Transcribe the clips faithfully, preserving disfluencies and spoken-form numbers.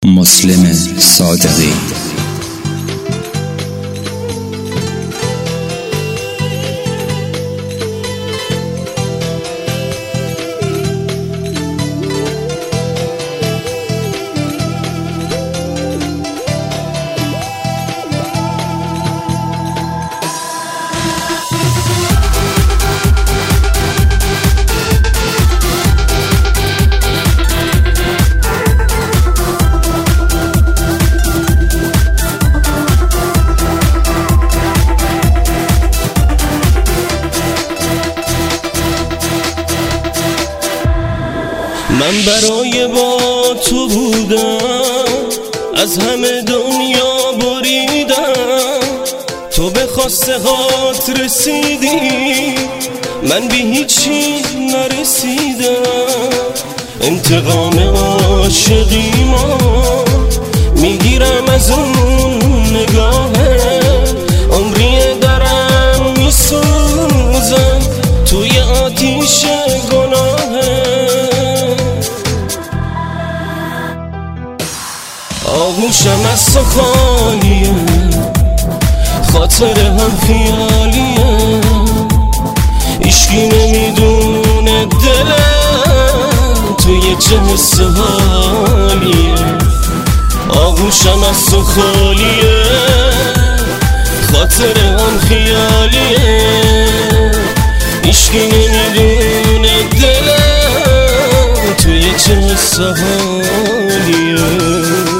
مسلم صادقی. من برای با تو بودم، از همه دنیا بریدم، تو به خواسته هات رسیدی، من به هیچی نرسیدم. انتقام عاشقی ما میگیرم از اون نگاهه، عمری درم میسوزم توی آتیش گناهه. آغوشم از تو خالیه، خاطر هم خیالیه، عشقی نمیدونه دلم توی چه حس حالیه. آغوشم از تو خالیه، خاطر هم خیالیه، عشقی نمیدونه دلم توی چه حس حالیه.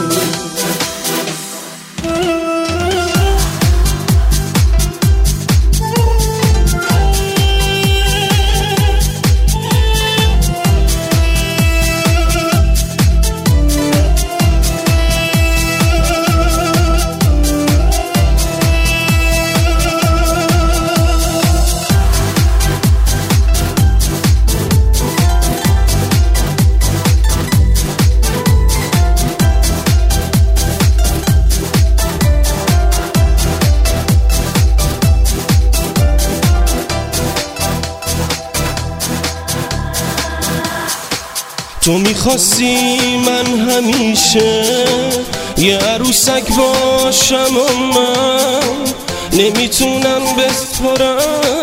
تو میخواستی من همیشه یه عروسک باشم و من نمیتونم بسپرم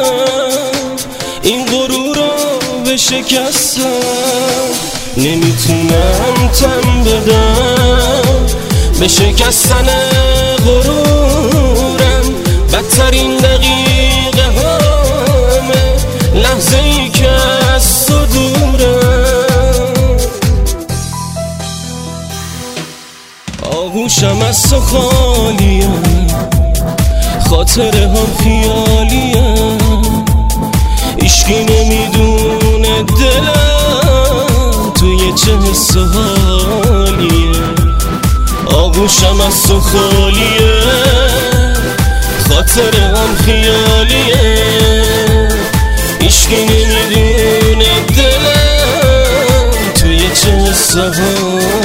این غرور رو بشکستم، نمیتونم تن بدم به شکستن غرورم. بدترین دقیقه همه لحظه ای که از تو دورم. آغوشم از تو خالیه، خاطر هم خیالیه، عشقی نمیدونه دلم توی چه حس حالیه. آغوشم از تو خالیه، خاطر هم خیالیه، عشقی نمیدونه دلم توی چه حس حالیه.